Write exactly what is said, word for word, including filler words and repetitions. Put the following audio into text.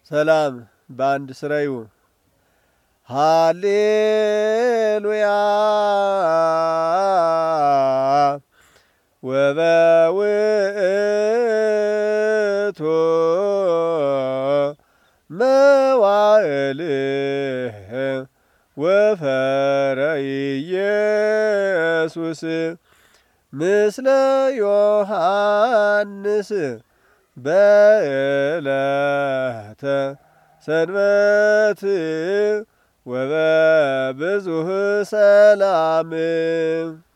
ሰላም በአንድ ስራዩ ሃሌሉያ ወበውእቱ መዋዕል ወፈረ ኢየሱስ ምስለ ዮሐንስ በዕለተ ሰንበት ወበብዙሕ ሰላም